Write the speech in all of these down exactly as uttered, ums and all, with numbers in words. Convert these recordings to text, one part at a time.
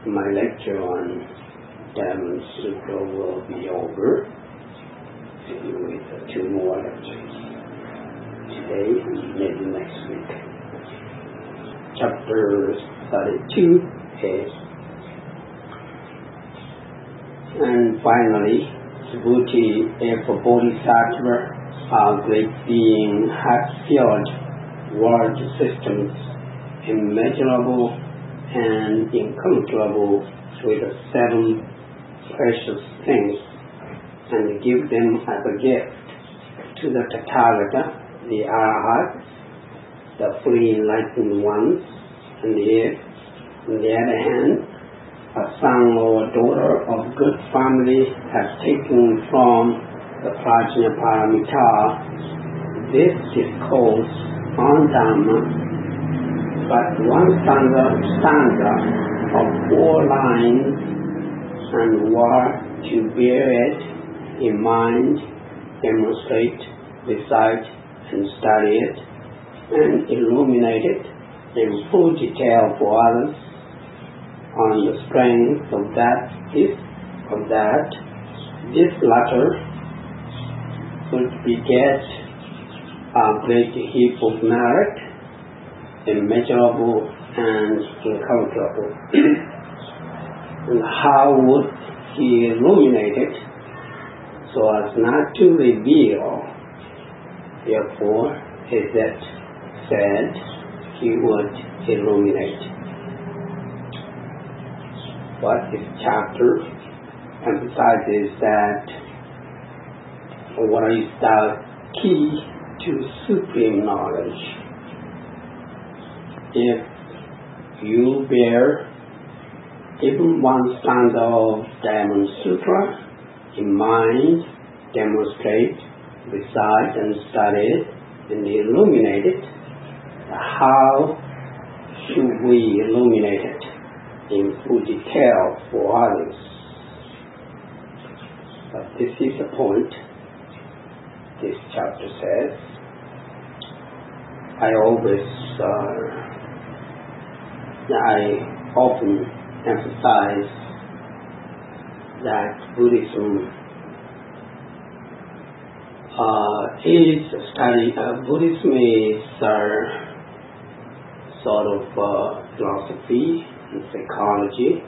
my lecture on Diamond Sutra will be over with two more lectures today and maybe next week. Chapter thirty-two is, and finally, Subhuti, if a bodhisattva, a great being, has filled world systems immeasurable and incalculable with the seven precious things, and give them as a gift to the Tathagata, the Arahats, the fully enlightened ones, and if, on the other hand, a son or a daughter of good family has taken from the Prajnaparamita, this discourse on Dhamma, but one stanza, stanza of four lines, and were to bear it in mind, demonstrate, recite, and study it, and illuminate it in full detail for others, on the strength of that, this, of that, this latter would beget a great heap of merit, immeasurable and incalculable. And how would he illuminate it so as not to reveal? Therefore, is it said he would illuminate. What this chapter emphasizes that what is the key to supreme knowledge? If you bear even one stanza of Diamond Sutra in mind, demonstrate, recite and study it, and illuminate it, how should we illuminate it in full detail for others? But this is the point this chapter says. I always, uh, I often emphasize that Buddhism uh, is a study, uh, Buddhism is uh, sort of uh, philosophy and psychology,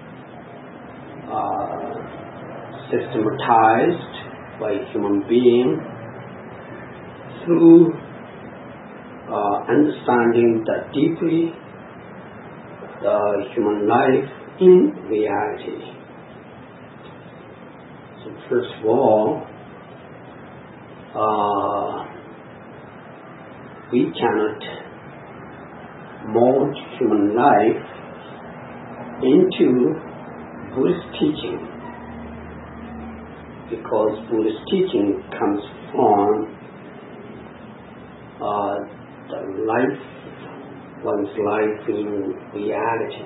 uh, systematized by a human being through uh, understanding the deeply the human life in reality. So first of all, uh, we cannot mold human life into Buddhist teaching, because Buddhist teaching comes from uh, the life, one's life in reality.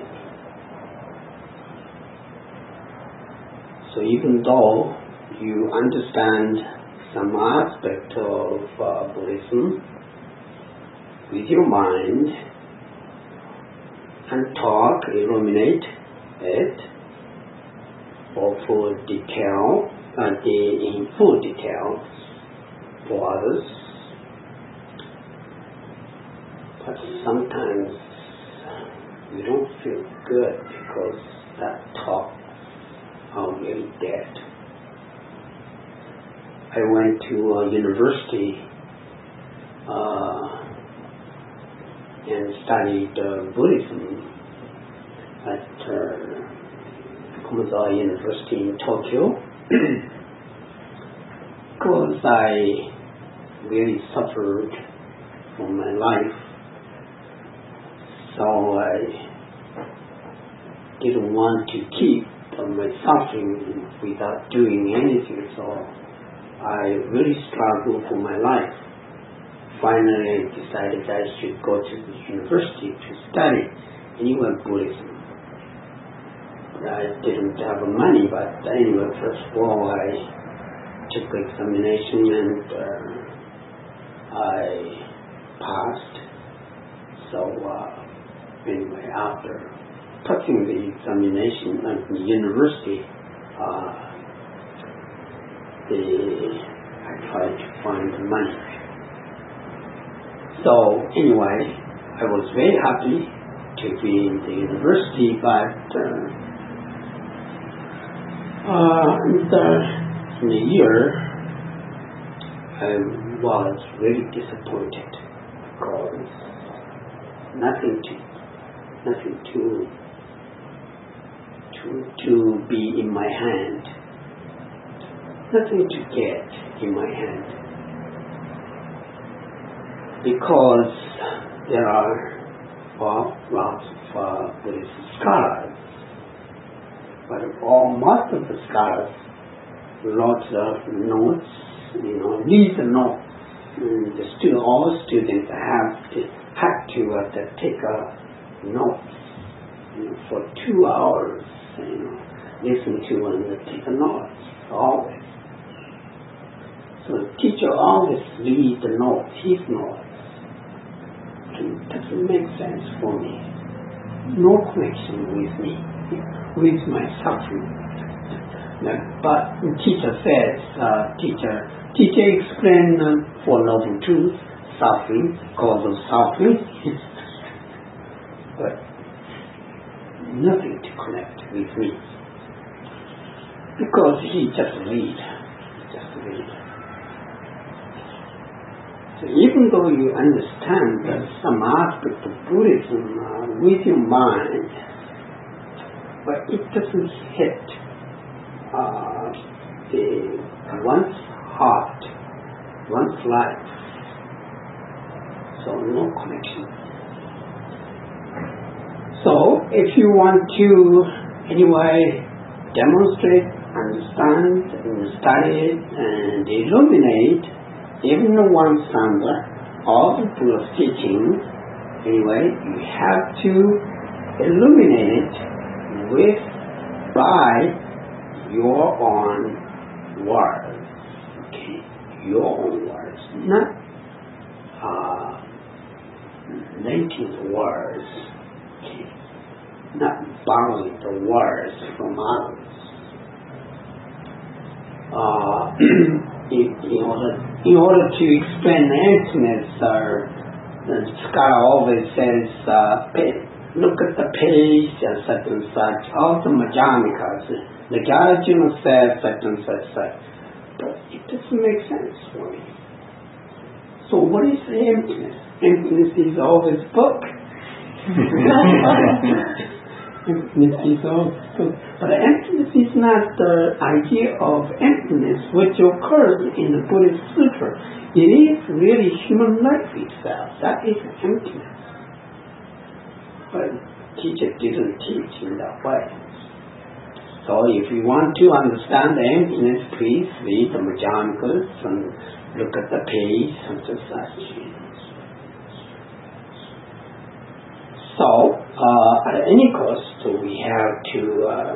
So even though you understand some aspect of uh, Buddhism with your mind, and talk, illuminate it, or full detail, uh, the, in full detail for others. But sometimes we don't feel good because that talk are really dead. I went to a university uh, and studied uh, Buddhism at uh, Komazari University in Tokyo because I really suffered from my life, so I didn't want to keep my suffering without doing anything, so I really struggled for my life. Finally, I decided I should go to the university to study anyway Buddhism. I didn't have money, but anyway, first of all, I took the examination and uh, I passed. So uh, anyway, after passing the examination at the university, uh, the, I tried to find the money. So anyway, I was very happy to be in the university, but uh, uh, and, uh, in a year I was really disappointed because nothing to nothing to to to be in my hand, nothing to get in my hand, because there are well, lots of uh, Buddhist scholars, but all most of the scholars lots of notes, you know, read the notes. And the student, all students have to have to, uh, to take a notes, you know, for two hours, you know, listen to and take a notes always. So the teacher always read the notes, his notes. It doesn't make sense for me. No connection with me, with my suffering. But the teacher says, uh, teacher, teacher explain uh, for noble truth, suffering, cause of suffering, but nothing to connect with me, because he just read, just read. So even though you understand that some aspect of Buddhism uh, with your mind, but it doesn't hit uh, the one's heart, one's life. So no connection. So if you want to anyway demonstrate, understand, and study it, and illuminate even the one Sangha, all the Buddha's teachings, anyway, you have to illuminate it with, by your own words, okay, your own words, not uh, native words, okay, not borrowing the words from others. Uh, In, in order in order to explain emptiness, uh, the scholar always says, uh, pay, look at the page and such and such. Also Madhyamikas, the Nagarjuna says such and such, such. But it doesn't make sense for me. So what is emptiness? Emptiness is always book. Emptiness is always book. But emptiness is not the idea of emptiness which occurs in the Buddhist Sutra. It is really human life itself. That is emptiness. But teacher didn't teach in that way. So if you want to understand the emptiness, please read the Madhyamikas and look at the page and such. So, uh, at any cost, we have to uh,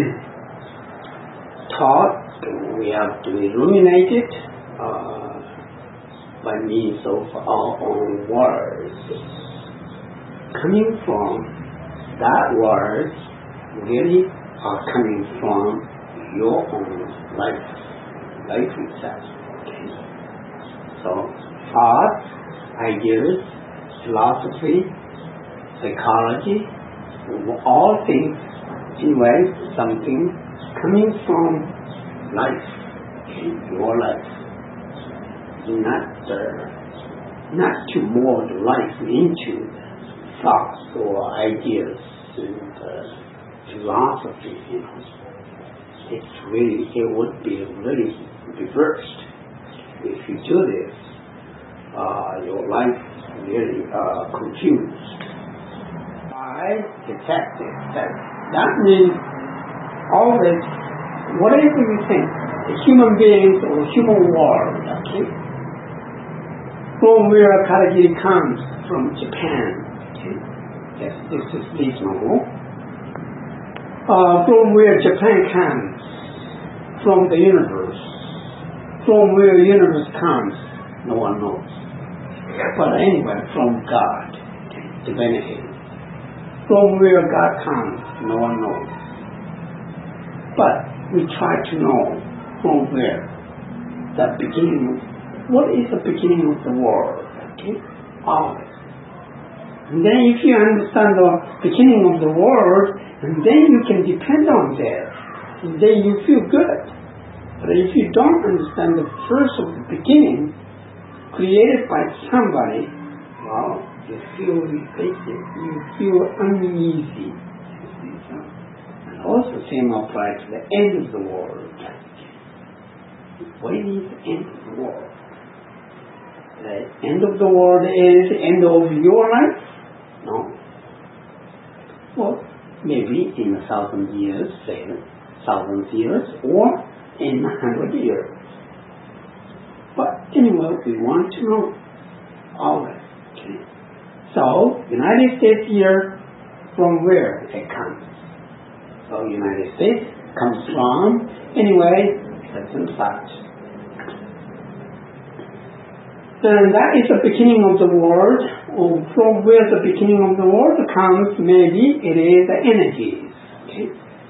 talk, we have to illuminate it uh, by means of our own words. Coming from that words really are coming from your own life, life itself. Okay? So, thoughts, ideas, philosophy, psychology, all things, anyway, something coming from life, okay, your life. Not, uh, not to mold life into thoughts or ideas and uh, philosophy, you know. It's really, it would be really reversed. If you do this, uh, your life is really uh, confused. I detect it. That, that means always, whatever you think, the human beings or human world, okay, from where Karagiri comes, from Japan, okay, yes, this is reasonable. Uh, from where Japan comes, from the universe, from where the universe comes, no one knows. But anyway, from God, okay, divinity. from where God comes, no one knows. But we try to know from where the beginning, what is the beginning of the world? Okay? Always. And then if you understand the beginning of the world, and then you can depend on that, and then you feel good. But if you don't understand the first of the beginning, created by somebody, well, you feel repetitive, you feel uneasy. And also same applies to the end of the world. What is the end of the world? The end of the world is the end of your life? No. Well, maybe in a thousand years, say, thousand years, or in a hundred years. But anyway, we want to know always. Okay. So, United States here, from where it comes? So, United States comes from, anyway, such and such. Then that is the beginning of the world, or from where the beginning of the world comes, maybe it is the energies. Okay?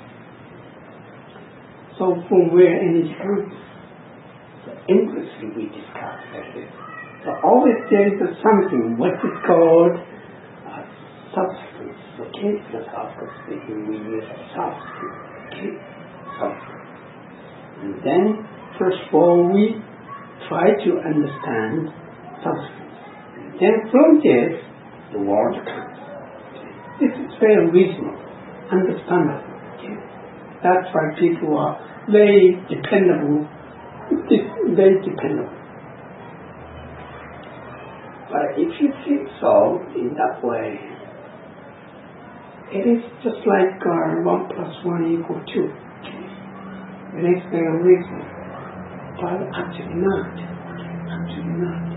So from where energy comes? So endlessly we discuss like this. So always there is a something, what is called a substance. Okay? Philosophical speaking, we use a substance. Okay? Substance. And then, first of all, we try to understand substance. And then from this, the world comes. Okay. This is very reasonable, understandable. Okay. That's why people are very dependable, very dependable. But if you think so, in that way, it is just like uh, one plus one equal two. Okay. It is very reasonable. But actually not. Actually not.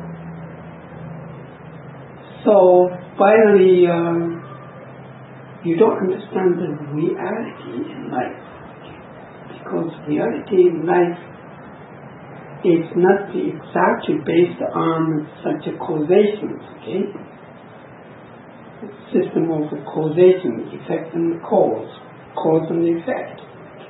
So finally, um, you don't understand the reality in life. Because reality in life is not exactly based on such a causation, okay? System of causation, effect and cause, cause and effect.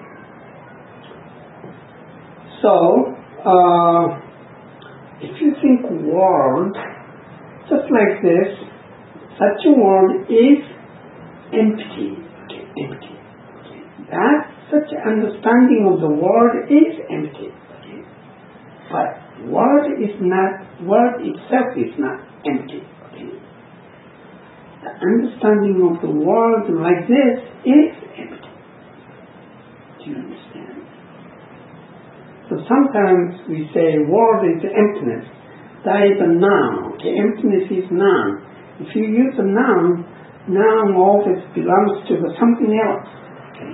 So, uh, if you think world, just like this, such a world is empty. Okay, empty. Okay. That such understanding of the world is empty. Okay. But world is not, world itself is not empty. Okay. The understanding of the world like this is empty. Do you understand? So sometimes we say world is emptiness. That is a noun. Okay, emptiness is noun. If you use a noun, noun always belongs to the something else. Okay.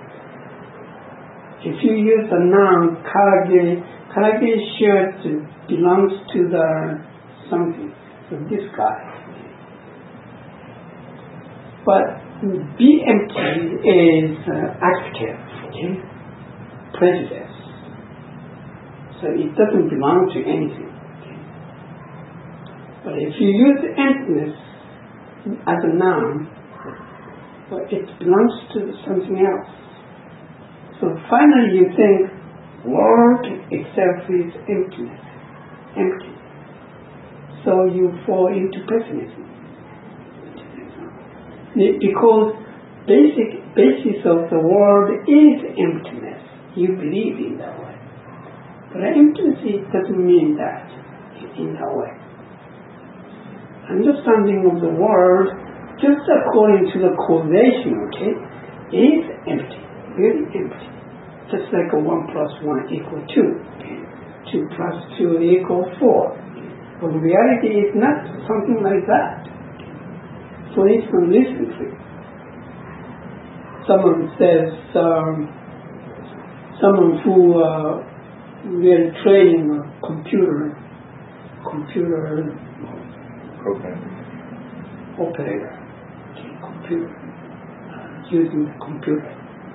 If you use a noun, karage, karage shirt belongs to the something, to this guy. Okay. But be empty is uh, active, okay? Prejudice. So it doesn't belong to anything. But if you use emptiness as a noun, well, it belongs to something else. So finally you think world itself is emptiness, empty. So you fall into pessimism. Because basic basis of the world is emptiness. You believe in that way. But emptiness doesn't mean that in that way. Understanding of the world, just according to the causation, okay, is empty, really empty. Just like a one plus one equal two, okay? two plus two equal four. But reality is not something like that. For instance, listen to it. Someone says, um, someone who uh, really training a computer, computer Programmer. operator, okay, computer, uh, using the computer.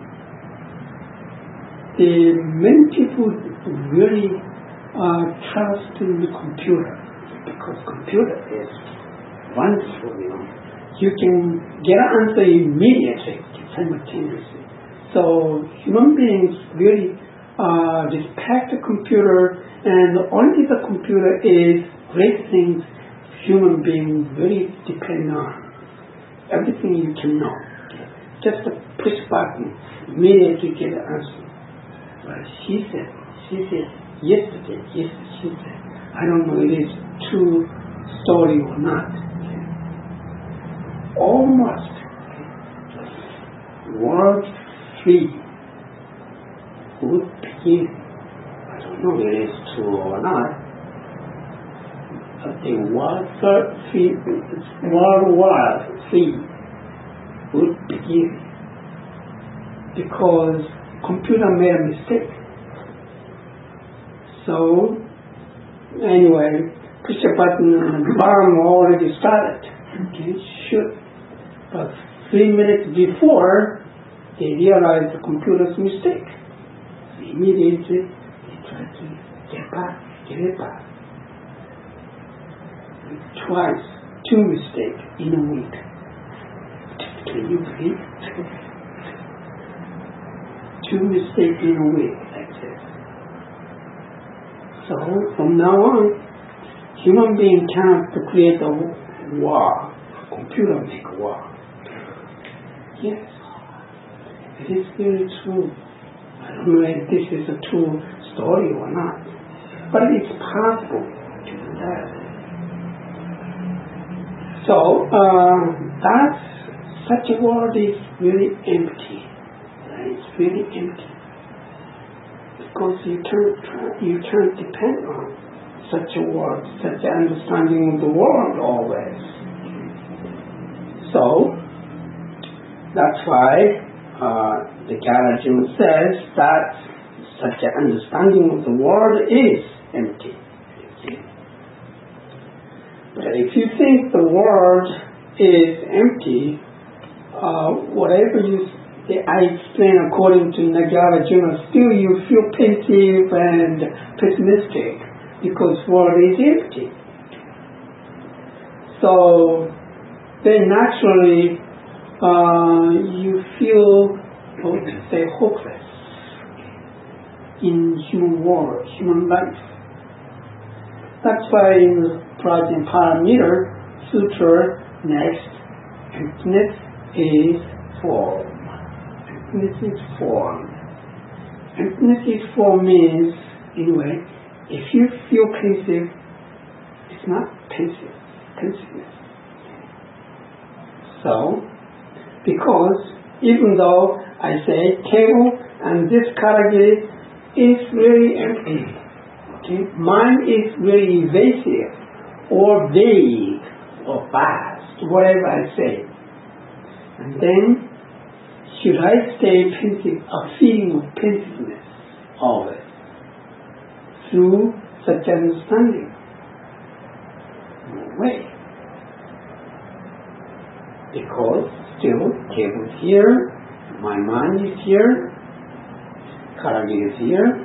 The many people really uh, trust in the computer because computer is wonderful, you know. you can get an answer immediately, simultaneously. So human beings really uh, respect the computer, and only the computer is great things human beings really depend on. Everything you can know. Just a push button, immediately get an answer. Well, she said, she said, yesterday, yes, she said. I don't know if it is true story or not. Almost world free would begin. I don't know if it is true or not. But the world free, world war free would begin because computer made a mistake. So anyway, push a button and the bomb already started. Okay, shoot. But three minutes before, they realized the computer's mistake. Immediately, they tried to get back, get it back. Twice, two mistakes in a week. Can you believe? Two mistakes in a week, like this. So from now on, human being cannot create a war. Computer make a war. Yes, it is very true. I don't know if this is a true story or not, but it's possible to do that. So uh, that's such a world is really empty. It's really empty because you can't you can't depend on such a world, such an understanding of the world always. So that's why uh, the Gyalajin says that such an understanding of the world is empty. But if you think the world is empty, uh, whatever you I explain according to Nagarjuna, still you feel pensive and pessimistic because world is empty. So then naturally uh, you feel, what to say, hopeless in human world, human life. That's why in the Prajna Parameter Sutra, next, emptiness is form. Emptiness is form. Emptiness is form means, anyway, if you feel pensive, it's not pensive, pensiveness. So, because even though I say table and this category is really empty, okay, mind is really evasive or vague or vast, whatever I say. And then should I stay pensive, a feeling of pensiveness always, through such understanding? No way. Because still, table is here, my mind is here, karagi is here,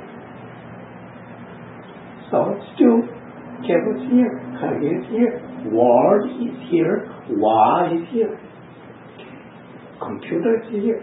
so still, table is here, karagi is here, world is here, wa is here. Computer is here.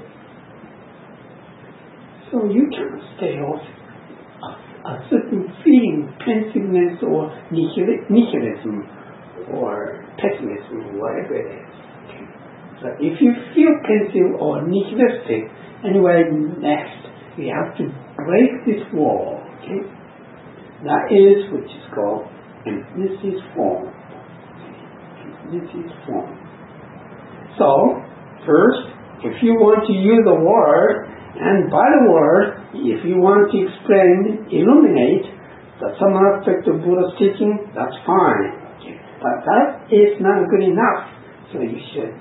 So you can't stay off a, a certain feeling, pensiveness or nihilism or pessimism, whatever it is. Okay. So if you feel pensive or nihilistic, anyway, next we have to break this wall. Okay? That is which is called emptiness is form. Emptiness is form. So first, if you want to use a word, and by the word, if you want to explain, illuminate the some aspect of Buddha's teaching, that's fine. But that is not good enough, so you should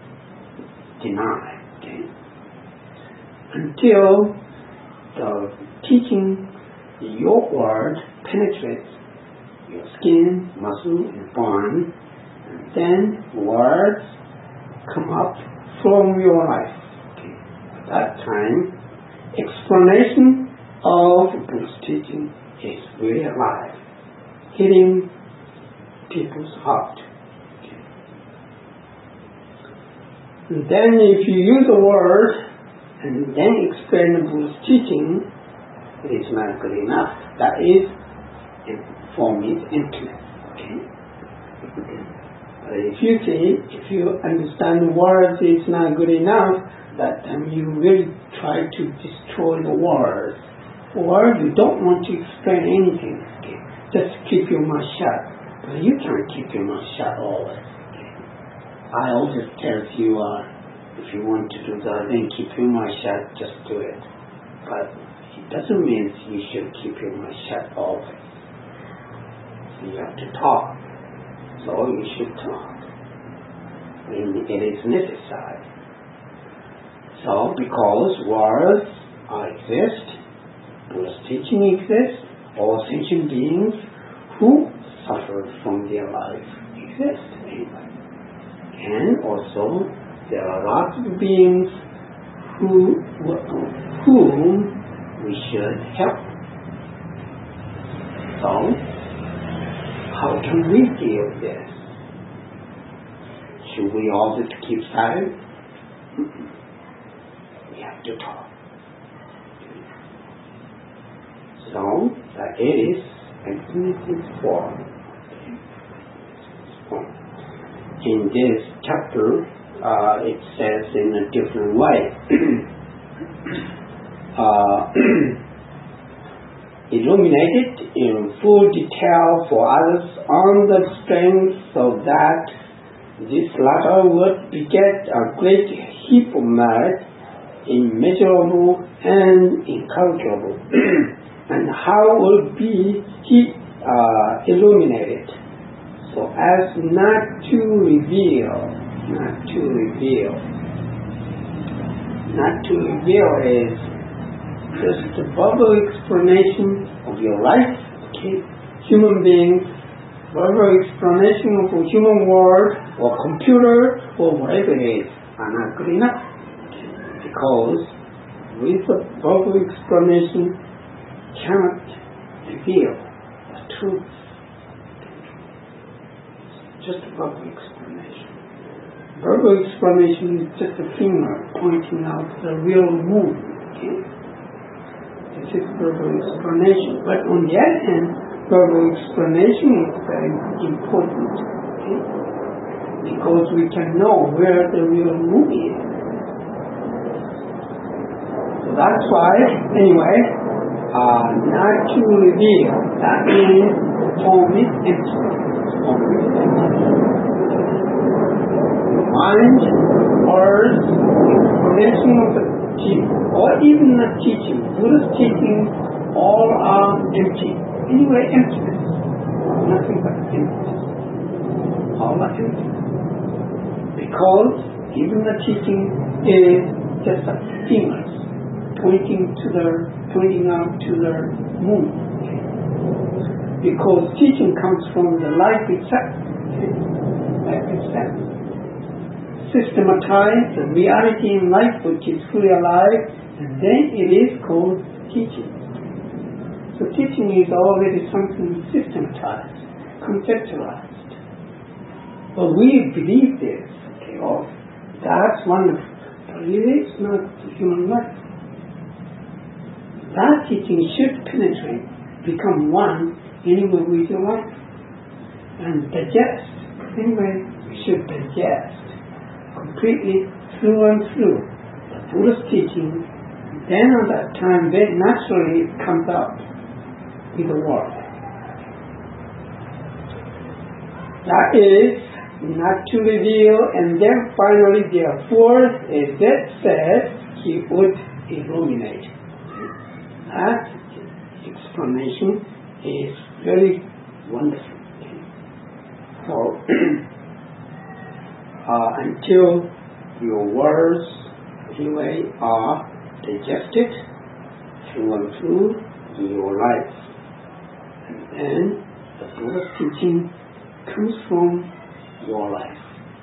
deny. Okay? Until the teaching, your word penetrates your skin, muscle, and bone, and then words come up from your life. Okay. At that time, explanation of Buddha's teaching is really alive, hitting people's heart. Okay. And then if you use a word and then explain the Buddha's teaching, it is not good enough. That is, for me, it's emptiness. Okay? But if you say, if you understand the words is not good enough, that time you will try to destroy the words. Or you don't want to explain anything. Okay? Just keep your mouth shut. But you can't keep your mouth shut always. Okay? I always tell you, uh, if you want to do that, then keep your mouth shut, just do it. But it doesn't mean you should keep your mouth shut always. So you have to talk. So you should talk when it is necessary. So because words are exist, Buddha's teaching exists, all sentient beings who suffer from their life exist anyway. And also there are lots of beings who whom we should help. So how can we deal with this? Should we always keep silent? We have to talk. So that it is emptiness form. In this chapter, uh, it says in a different way. uh, illuminated in full detail for others on the strength so that this latter would beget a great heap of merit, immeasurable and incalculable. And how will be he uh, illuminated? So as not to reveal, not to reveal. Not to reveal is just a verbal explanation of your life. Okay? Human beings, verbal explanation of a human world or computer or whatever it is are not good enough. Because with a verbal explanation cannot reveal the truth. Just a verbal explanation. Verbal explanation is just a finger pointing out the real moon. Okay? This is verbal explanation. But on the other hand, verbal explanation is very important. Okay? Because we can know where the real moon is. So that's why, anyway, uh, not to reveal. That means form is empty. Form is empty. Mind, words, explanation of the teaching, or even the teaching, Buddha's teachings, all are empty. Anyway, emptiness. Nothing but emptiness. All are empty. Because even the teaching is just a stimulus, pointing to the, pointing out to the moon. Okay? Because teaching comes from the life itself. Okay? Life itself. Systematize the reality in life which is fully alive, and then it is called teaching. So teaching is already something systematized, conceptualized. But we believe this. Okay, oh, that's wonderful. But it is not the human life. That teaching should penetrate, become one anyway with your life, and digest. Anyway, we should digest completely through and through the Buddha's teaching. Then at that time, then naturally it comes out in the world. That is not to reveal, and then finally therefore, as that says, he would illuminate. That explanation is very wonderful. So Uh, until your words anyway are digested through and through in your life, and then the Buddha's teaching comes from your life.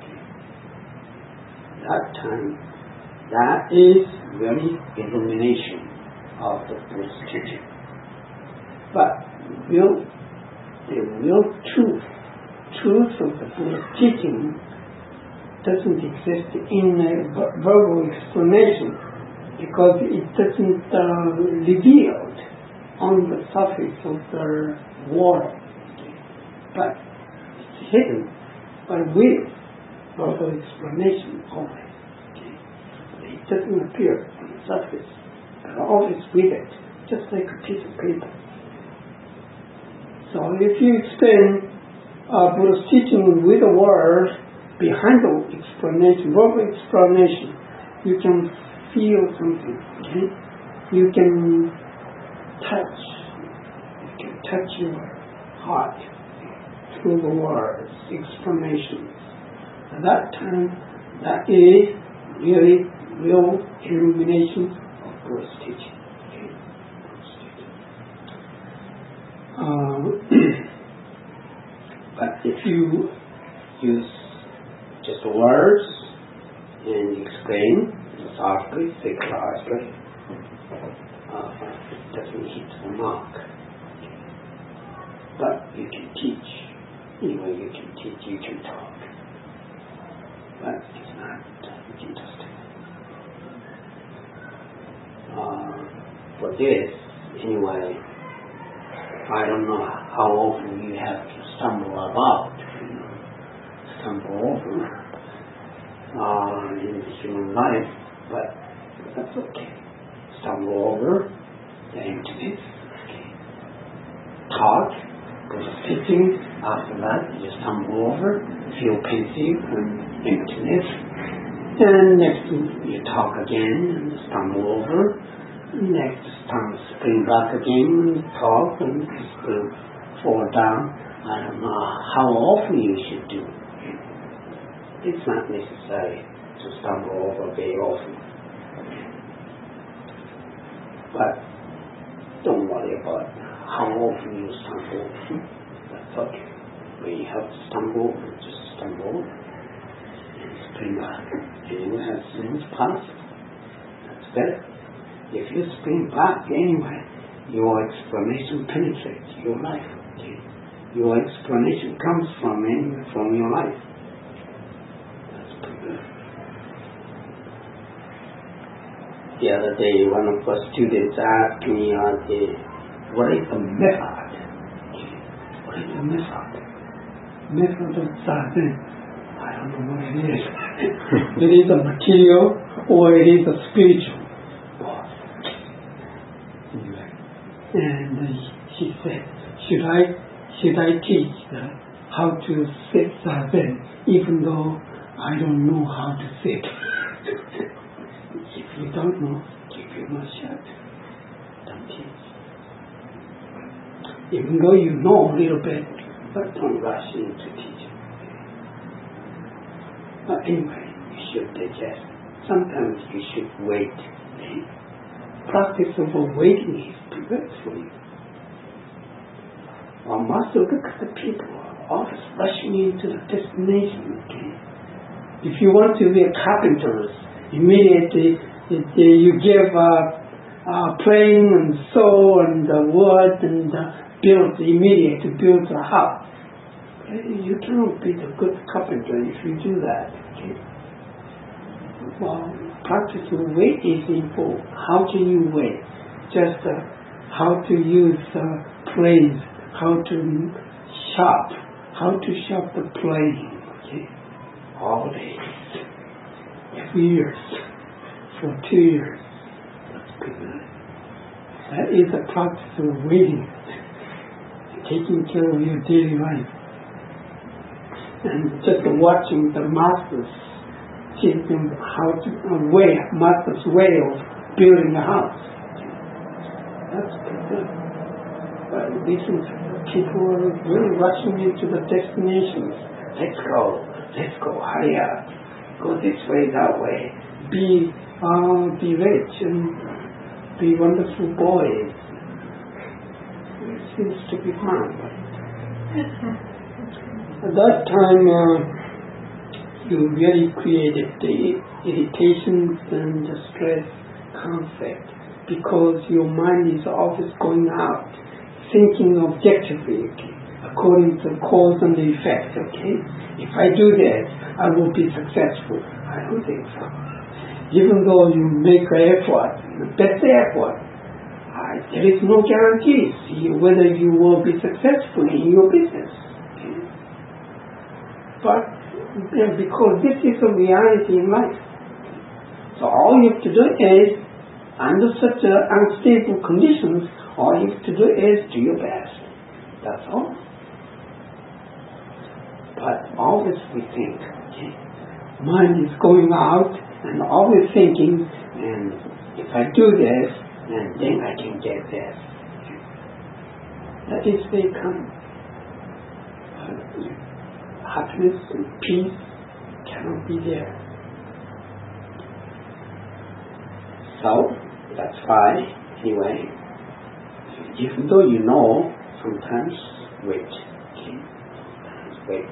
That time, that is very illumination of the Buddha's teaching. But real, the real truth, truth of the Buddha's teaching doesn't exist in a verbal explanation because it doesn't uh, reveal on the surface of the water, but it's hidden by with verbal explanation always. It doesn't appear on the surface, but always with it, just like a piece of paper. So if you explain uh, Buddha's teaching with a word behind the explanation, verbal explanation, you can feel something. Okay? You can touch. You can touch your heart through the words, explanations. At that time, that is really real illumination of Buddha's teaching. Okay? Buddha's teaching. Uh, but if you use just words and explain softly, psychologically, uh, it doesn't hit the mark. But you can teach. Anyway, you can teach, you can talk. But it's not interesting. Uh, for this, anyway, I don't know how often you have to stumble about, you know, stumble over uh, in the human life, but that's okay. Stumble over the emptiness, okay. Talk, go to teaching, after that you stumble over, feel pensive and emptiness, and next you talk again and stumble over, next time spring back again and talk and still fall down. I don't know how often you should do it. It's not necessary to stumble over very often. But don't worry about how often you stumble. That's okay. When you have to stumble, just stumble and spring back. And you have things pass. That's better. If you spring back anyway, your explanation penetrates your life. Okay? Your explanation comes from in, from your life. That's pretty good. The other day, one of our students asked me, uh, the, what is the method? Okay. What is the method? Method of Zazen. I don't know what it is. It is a material or it is a spiritual. And uh, she said, should I should I teach uh, how to sit Zazen even though I don't know how to sit? If you don't know, keep your mouth shut. Don't teach. Even though you know a little bit, but don't rush into teaching. But anyway, you should digest. Sometimes you should wait. Practice of waiting is good for you. Well, master, look at the people always rushing into the destination. Okay? If you want to be a carpenter, immediately it, uh, you give a uh, uh, plane and saw and uh, wood and uh, build immediately to build a house. Okay? You cannot be the good carpenter if you do that. Okay? Well, practice of wait is important. How can you wait? Just uh, how to use uh, planes, how to sharp, how to sharp the plane. Okay, all days, two years, for two years. That's good. That is a practice of waiting, taking care of your daily life, and just watching the masters teach them how to uh, way, master's way of building a house. That's pretty good. But these people are really rushing into the destinations. Let's go, let's go, hurry up. Go this way, that way. Be, uh, be rich and be wonderful boys. It seems to be fun. At that time, uh, you really created the irritations and the stress concept. Because your mind is always going out, thinking objectively. Okay. according to cause and effect, okay? If I do that, I will be successful. I don't think so. Even though you make an effort, the best effort, uh, there is no guarantees whether you will be successful in your business. Okay? But yeah, because this is a reality in life. So all you have to do is, under such uh, unstable conditions, all you have to do is do your best. That's all. But always we think, okay, mind is going out and always thinking, and if I do this, and then I can get this. That is they come. Happiness and peace cannot be there. So, that's why, anyway, even though you know, sometimes wait. Okay? Wait.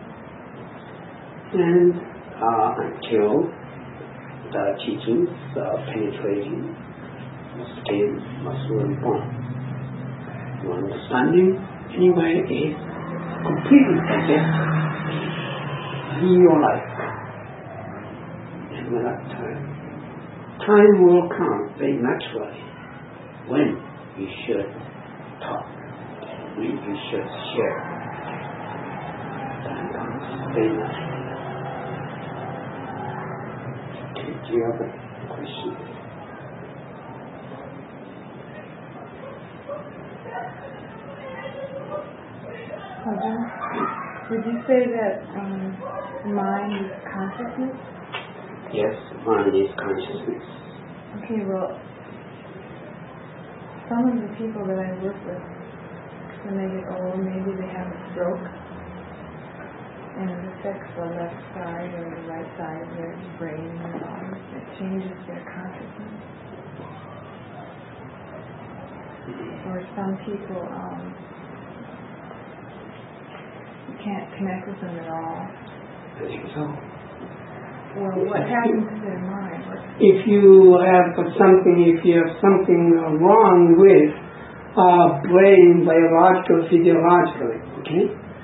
And uh, until the teachings are penetrating the skin, muscle, and bone. Your understanding, anyway, is completely digested in your life. And at that time, time will come very naturally when you should talk, when you should share. Time comes very naturally. Okay, do you have a question? Would you say that um, mind is consciousness? Yes, mind is consciousness. Okay, well, some of the people that I work with, when they get old, maybe they have a stroke, and it affects the left side or the right side of their brain and their body. It changes their consciousness. Or some people, um, you can't connect with them at all. I think so. Well, what happens to their mind? If you have something, if you have something wrong with uh, brain, biological, physiologically, okay?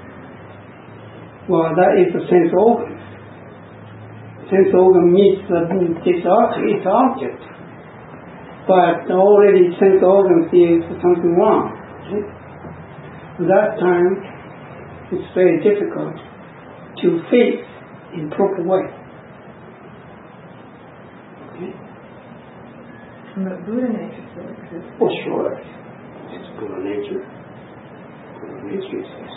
Well, that is the sense organ. Sense organ meets the, this its object, but already sense organ sees something wrong. Okay? At that time, it's very difficult to face in proper way. But Buddha nature still exists. Oh, sure. It's Buddha nature. Buddha nature exists.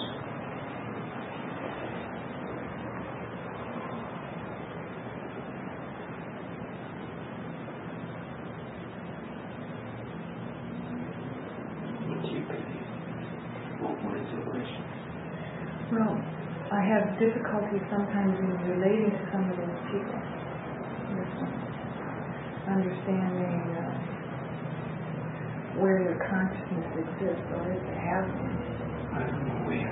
What do you believe? What is the question? Well, I have difficulty sometimes in relating to some of those people. Understanding uh, where their consciousness exists, or if they have one. I don't know where.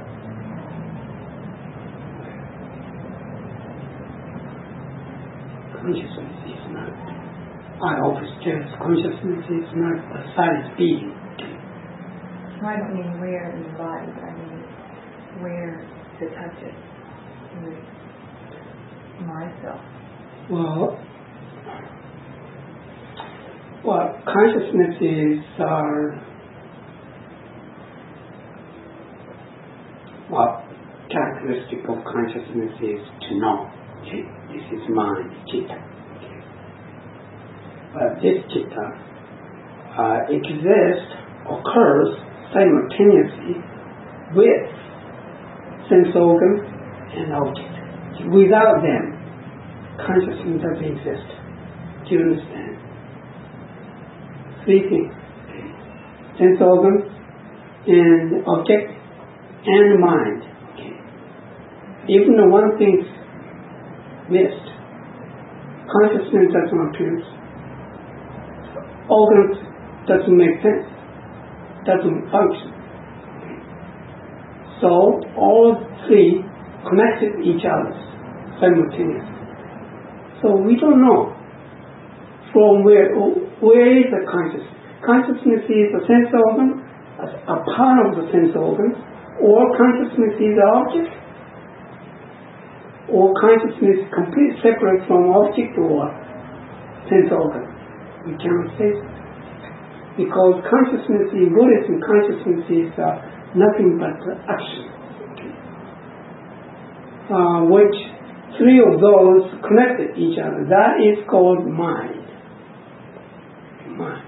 Consciousness is not, I always tell consciousness is not a silent being. So I don't mean where in the body, but I mean where to touch it with myself. Well, Well, consciousness is our, well, characteristic of consciousness is to know. Okay? This is mind, chitta. Okay? But this chitta uh, exists, occurs simultaneously with sense organ and object. Without them, consciousness doesn't exist. Do you understand? Three things: sense organ, and object, and mind. Okay. Even the one thing's missed, consciousness doesn't appear. Organs doesn't make sense, doesn't function. Okay. So all three connected each other simultaneously. So we don't know from where. Where is the consciousness? Consciousness is a sense organ, a, a part of the sense organ, Or consciousness is the object, or consciousness is completely separate from object or sense organ. We cannot say so. Because consciousness in Buddhism, consciousness is uh, nothing but uh, action. Okay. Uh, which three of those connected each other. That is called mind. Mind.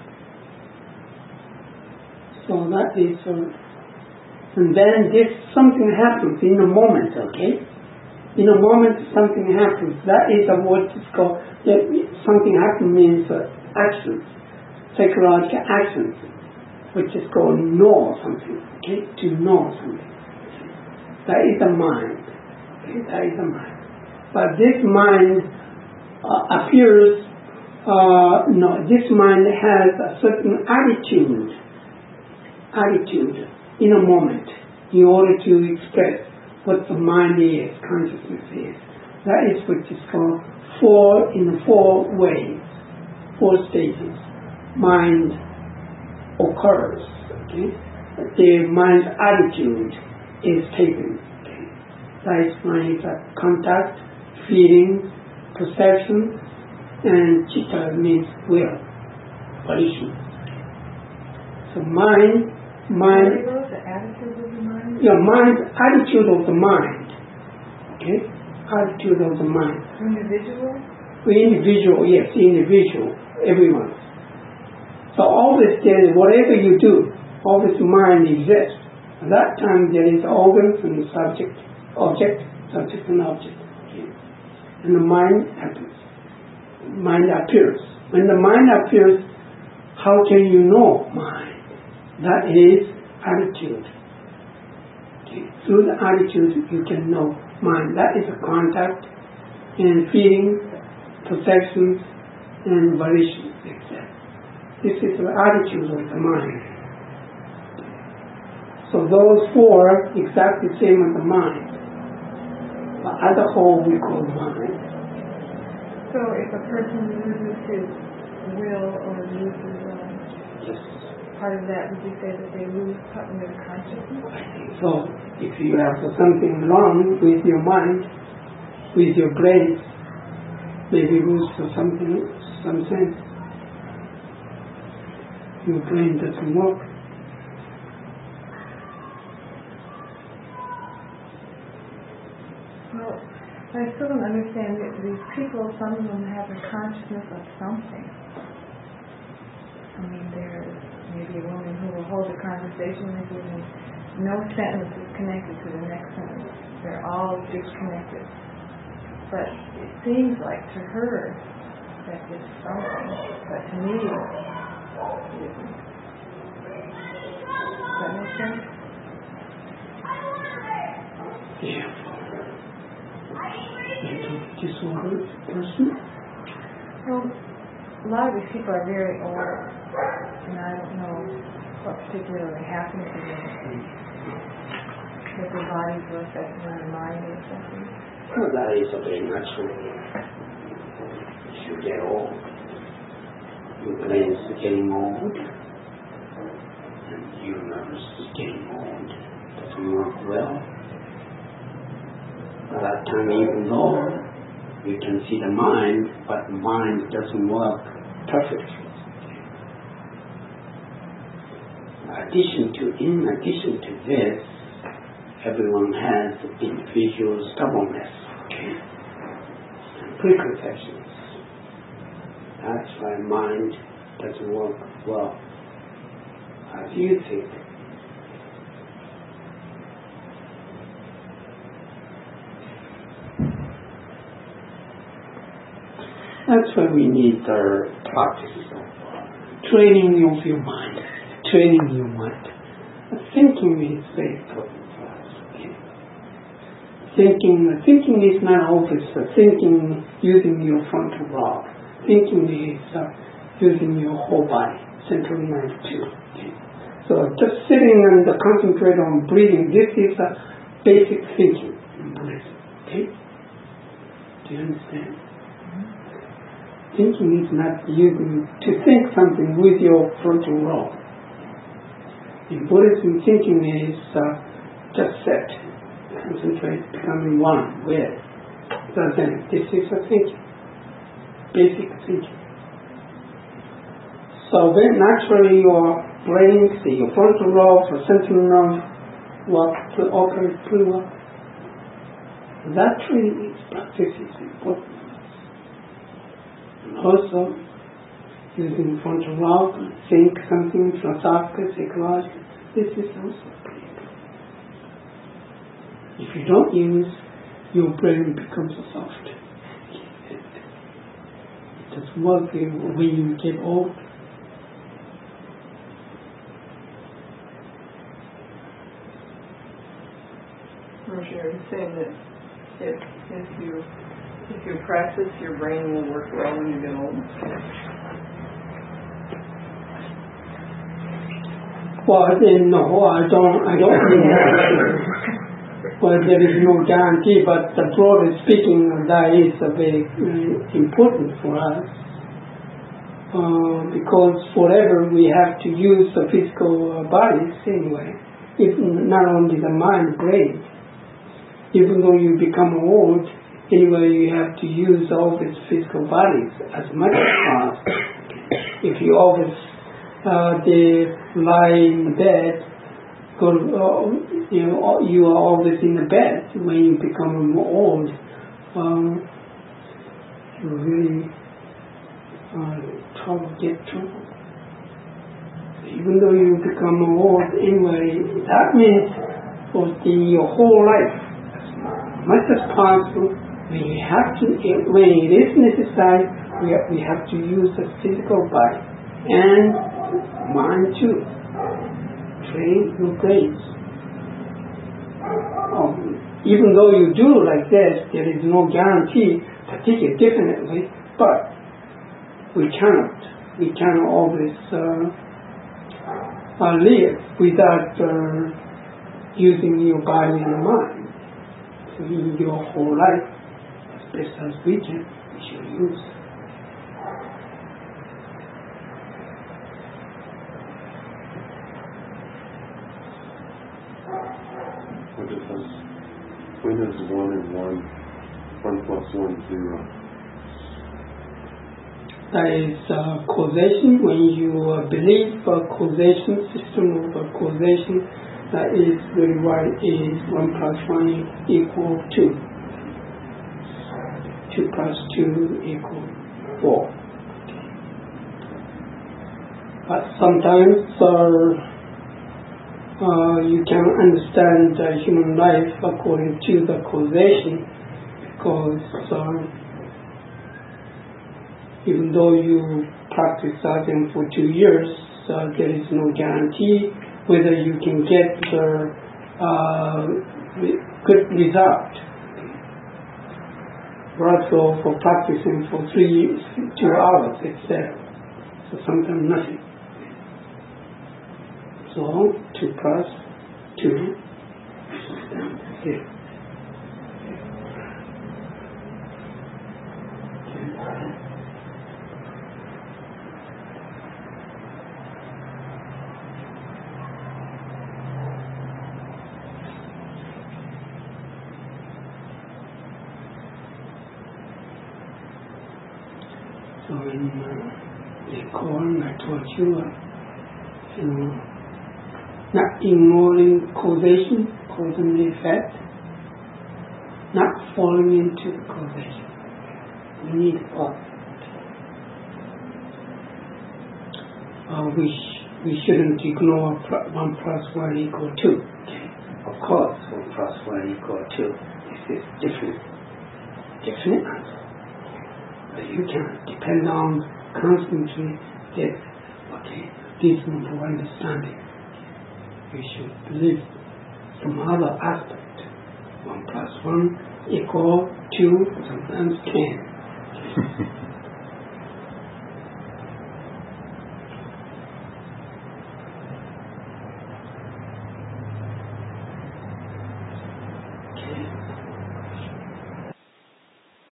So that is, uh, and then this something happens in a moment, okay? In a moment something happens. That is uh, what is called, uh, something happen means uh, actions, psychological actions, which is called know something, okay? To know something. That is the mind. Okay? That is the mind. But this mind uh, appears, uh, no, this mind has a certain attitude, attitude in a moment in order to express what the mind is, consciousness is. That is what is called four, in four ways, four stages. Mind occurs, okay? The mind's attitude is taken. Okay? That is mind is a contact, feeling, perception, and chitta means will, volition. So mind, mind, the attitude of the mind? yeah, mind, attitude of the mind, okay? Attitude of the mind. Individual? Individual, yes, individual, everyone. So always there is, whatever you do, always mind exists. At that time there is organs and subject, object, subject and object. Okay? And the mind happens. Mind appears. When the mind appears, how can you know mind? That is attitude. Okay? Through the attitude you can know mind. That is a contact and feeling, perceptions and volition, et cetera. This is the attitude of the mind. So those four exactly the same as the mind. But as a whole we call mind. So if a person loses his will or loses um, Yes. part of that, would you say that they lose part of their consciousness? I think so. If you have something wrong with your mind, with your brain, maybe lose something, some sense. Your brain doesn't work. Well, I still don't understand that these people, some of them have a consciousness of something. I mean, there's maybe a woman who will hold a conversation with you and no sentence is connected to the next sentence. They're all disconnected. But it seems like to her that it's something, but to me it isn't. Does that make sense? Yeah. Mental disorder person? Well, a lot of these people are very old, and I don't know what particularly happened to them. That their bodies were affected and their mind or something. Well, that is a very natural. As you get old, your brain is getting old, and your nerves is getting old. It doesn't work well. At that time, even though you can see the mind, but the mind doesn't work perfectly. In addition to, in addition to this, everyone has individual stubbornness, okay, and preconceptions. That's why mind doesn't work well as you think. That's why we need the practice of training of your mind, training your mind. Thinking is very important for us. Okay? Thinking, thinking is not always uh, thinking using your frontal lobe. Thinking is uh, using your whole body, central nerve too. Okay? So just sitting and uh, concentrate on breathing. This is a uh, basic thinking in Buddhism. Okay? Do you understand? Thinking is not using to think something with your frontal lobe. In Buddhism, thinking is uh, just set, concentrate, becoming one with. So then this is a thinking, basic thinking. So then naturally your brain, say your frontal lobe or central nerve, work to operate pretty well. That training is practice is important. And also using the frontal lobe, think something philosophical, psychological. This is also pretty good. If you don't use, your brain becomes soft. It doesn't work when you get old. Roger, you're saying that if, if you if you practice, your brain will work well when you get old? Well, then, no, I don't, I don't mean that. Well, there is no guarantee, but the broadly speaking, that is a very uh, important for us. Uh, because forever we have to use the physical uh, bodies anyway. If not only the mind, brain. Even though you become old, anyway, you have to use all these physical bodies as much as possible. If you always uh, they lie in bed, go, uh, you know, you are always in the bed. When you become old, um, you really uh, trouble get trouble. Even though you become old, anyway, that means for the your whole life, as much as possible, when you have to, when it is necessary, we have, we have to use the physical body and mind too. Train your brains. Um, even though you do like this, there is no guarantee, particularly definitely, but we cannot, we cannot always uh, uh, live without uh, using your body and mind. So in your whole life, as best as we can, we should use. What does, when does one and one, one plus one zero? That is uh, causation. When you uh, believe a causation, system of uh, causation, that is very right, is one plus one equal two. Two plus two equal four. But sometimes uh, uh, you can understand uh, human life according to the causation, because uh, even though you practice Zazen for two years, uh, there is no guarantee whether you can get the uh, good result. Also for practicing for three, two hours, et cetera. So sometimes nothing. So two plus two is zero. So in uh, the Koan, I told you, uh, you know, not ignoring causation, cause and effect, not falling into causation. We need both. Uh, we, sh- we shouldn't ignore pl- one plus one equal two. Okay. Of course, one plus one equal two. This is different. Different answer. But you can depend on constantly get, okay, reasonable understanding. You should believe some other aspect. One plus one equal two, sometimes ten.